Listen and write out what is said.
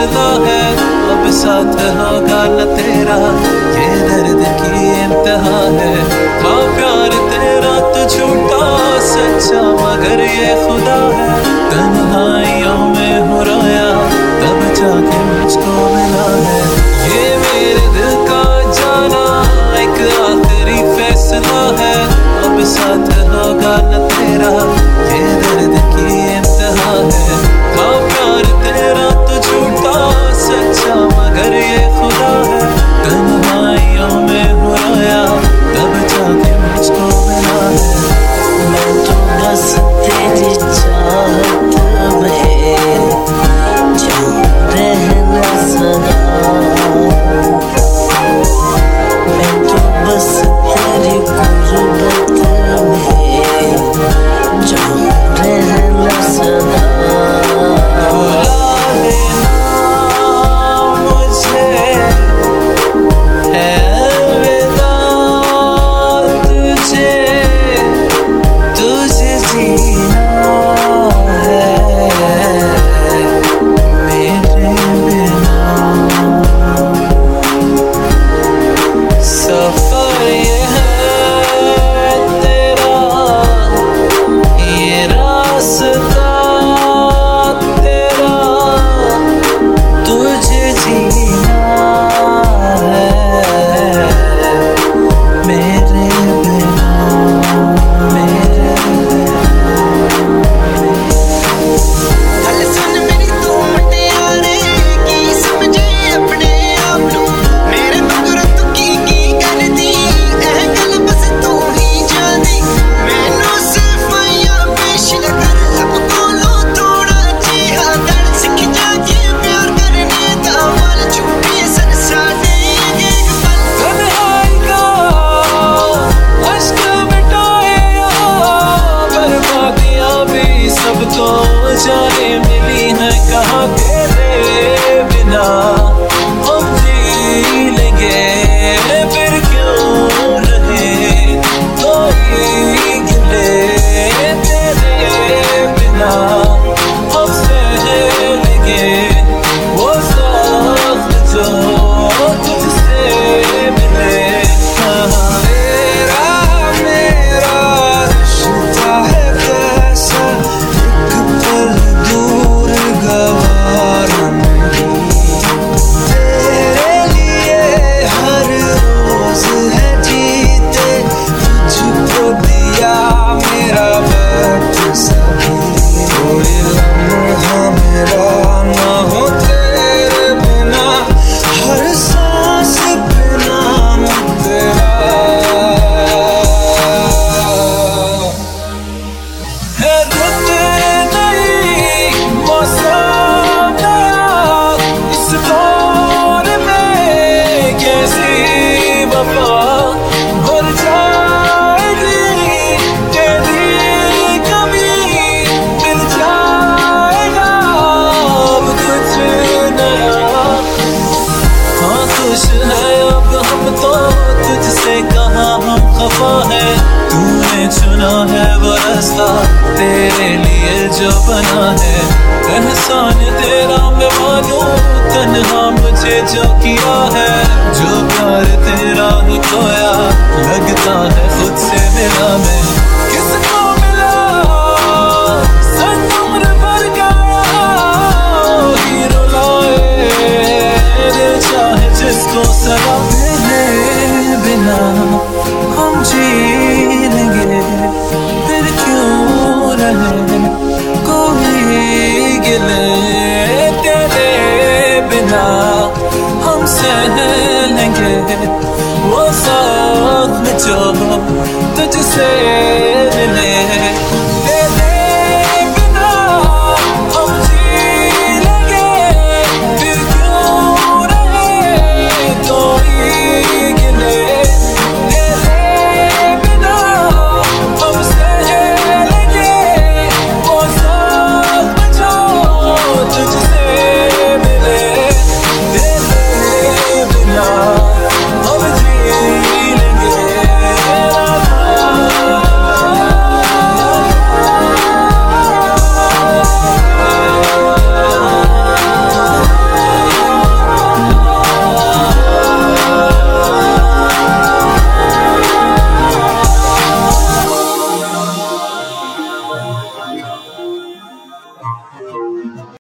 फैसला है, अब साथ होगा न तेरा, ये दर्द की इंतहा है। हाँ प्यार तेरा तो झूठा सच्चा मगर ये खुदा है, तन्हाइयों में हो रोया तब जाके मुझको मिला है। ये मेरे दिल का जाना एक आखिरी फैसला है, अब साथ होगा न तेरा, ये दर्द की इंतहा है। हाँ प्यार तेरा तो झूठा सच्चा मगर ये खुदा है, तन्हाइयों में हो रोया तब जाके मुझको मिला है। मैं तो बस तेरी चाहत में जाऊं रहना सदा, मैं तो बस तेरी गुर्बत में जाऊं रहना सदा। जाने मिली है कहाँ तेरे बिना, हम जी लेंगे फिर क्यों रहे कोई गिले, तेरे बिना हम सह लेंगे वो सब जो तुझसे मिले। तूने चुना है वो रास्ता तेरे लिए जो बना है, एहसान तेरा मैं मानूं तन्हा मुझे जो किया है। जो प्यार तेरा ही खोया लगता है खुद से मिला मैं, किसको मिला सनम भर गया हीरो लाए, दिल चाहे जिसको सलाह तेरे बिना हम जी लेंगे फिर क्यों रहे कोई गिले, तेरे बिना हम सह लेंगे वो सब जो तुझसे मिले।